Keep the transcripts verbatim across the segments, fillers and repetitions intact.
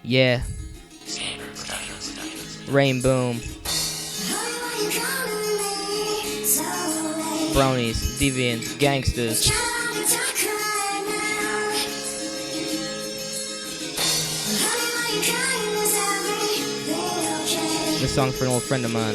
Yeah. Rain Boom. Bronies, Deviants, Gangsters. This song for an old friend of mine.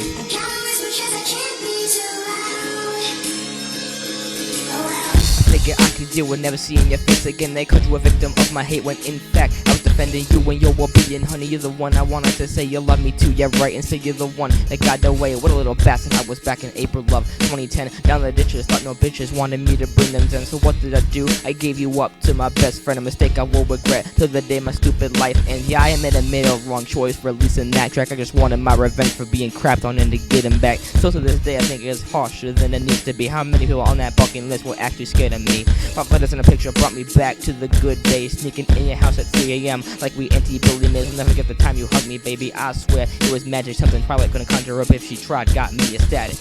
Figure I could deal with never seeing your face again. They called you a victim of my hate when in fact I was defending you and your well-being. Honey, you're the one I wanted to say you love me too. Yeah, right, and say you're the one that got away. What a little bastard I was back in April of twenty ten. Down the ditches, thought no bitches wanted me to bring them in. So what did I do? I gave you up to my best friend. A mistake I will regret till the day my stupid life ends. Yeah, I admit I made a wrong choice releasing that track. I just wanted my revenge for being crapped on and to get him back. So to this day I think it's harsher than it needs to be. How many people on that fucking list were actually scared of me? My letters in a picture brought me back to the good days. Sneaking in your house at three A M like we anti-bully mids. I'll never get the time you hugged me, baby, I swear. It was magic, something Twilight couldn't conjure up if she tried. Got me ecstatic.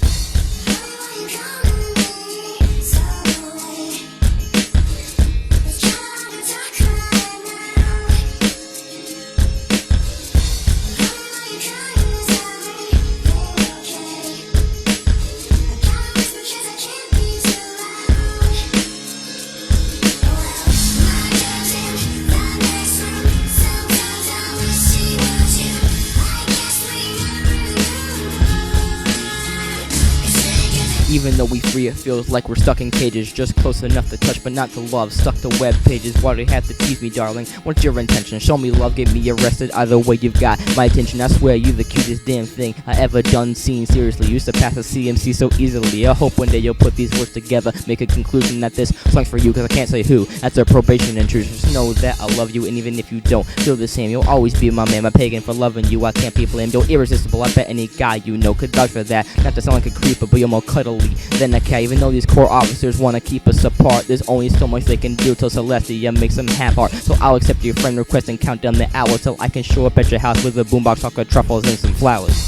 Even though we free, it feels like we're stuck in cages. Just close enough to touch, but not to love. Stuck to web pages. Why do you have to tease me, darling? What's your intention? Show me love, get me arrested. Either way, you've got my attention. I swear, you the cutest damn thing I ever done seen. Seriously, used to pass a C M C so easily. I hope one day you'll put these words together. Make a conclusion that this song's for you, cause I can't say who. That's a probation intrusion. Just know that I love you, and even if you don't feel the same, you'll always be my man. My pagan for loving you, I can't be blamed. You're irresistible, I bet any guy you know could vouch for that. Not to sound like a creeper, but you're more cuddly than a cat. Even though these core officers wanna keep us apart, there's only so much they can do till Celestia makes them half-heart. So I'll accept your friend request and count down the hours till I can show up at your house with a boombox, chocolate truffles, and some flowers.